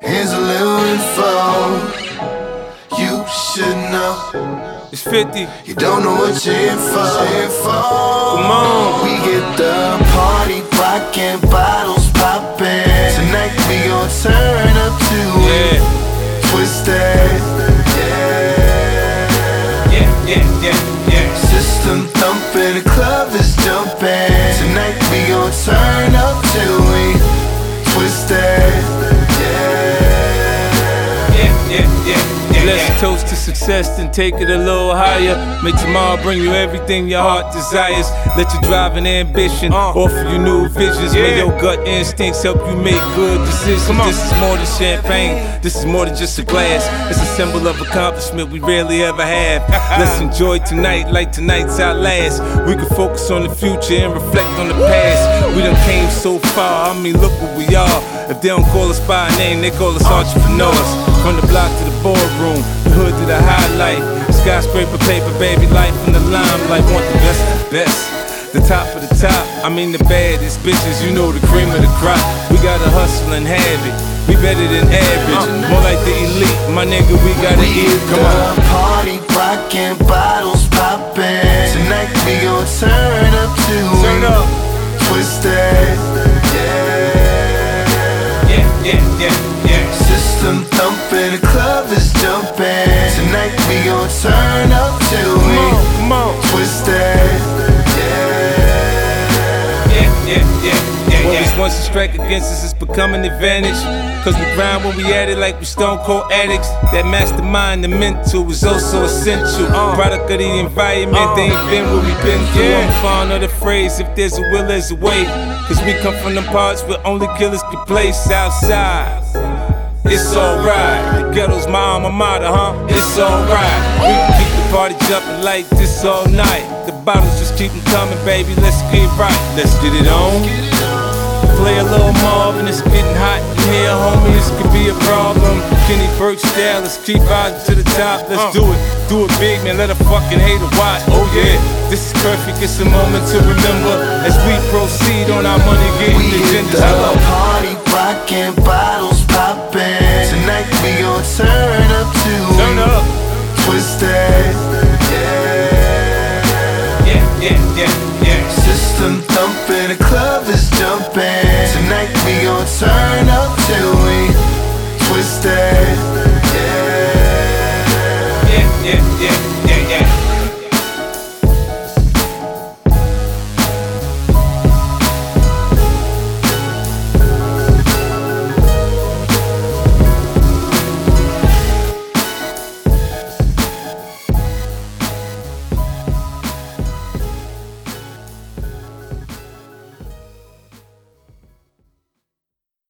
Here's a little info you should know. It's 50. You don't know what you're in for. Come on. We get the party rockin', bottles poppin'. Tonight we gon' turn up to it. Twisted. Yeah. System thumping, the club is jumping. Tonight we gon' turn up to it. Twisted. Let's toast to success, then take it a little higher. Make tomorrow bring you everything your heart desires. Let your drive and ambition offer you new visions. May your gut instincts help you make good decisions. This is more than champagne, this is more than just a glass. It's a symbol of accomplishment we rarely ever have. Let's enjoy tonight like tonight's our last. We can focus on the future and reflect on the past. We done came so far, I mean look what we are. If they don't call us by a name, they call us entrepreneurs. From the block to the boardroom, the hood to the highlight. Skyscraper paper, baby, life in the limelight. Want the best of the best, the top of the top. I mean the baddest bitches, you know the cream of the crop. We gotta hustle and have it, we better than average. More like the elite, my nigga, we gotta eat. Come on. Party rockin', bottles poppin'. Tonight we gon' turn up to Turn up. Twisted. Yeah. System thumping, the club is jumping. Tonight we gon' turn up to it. Come on. Twisted. What was once a strike against us is becoming an advantage. Cause we grind when we at it like we stone cold addicts. That mastermind, the mental is also essential. Product of the environment, they ain't been where we been through. I'm fond of the phrase, if there's a will, there's a way. Cause we come from them parts where only killers can play. Southside, it's alright. The ghetto's my alma mater, it's alright. We can keep the party jumping like this all night. The bottles just keep them coming, baby, let's get right. Let's get it on. Play a little Marvin, it's getting hot in here, homie, this could be a problem. Kenny Burke style, let's keep rising to the top, let's do it big, man, let a fucking hater watch. Oh yeah, this is perfect, it's a moment to remember as we proceed on our money getting agendas. We hit the party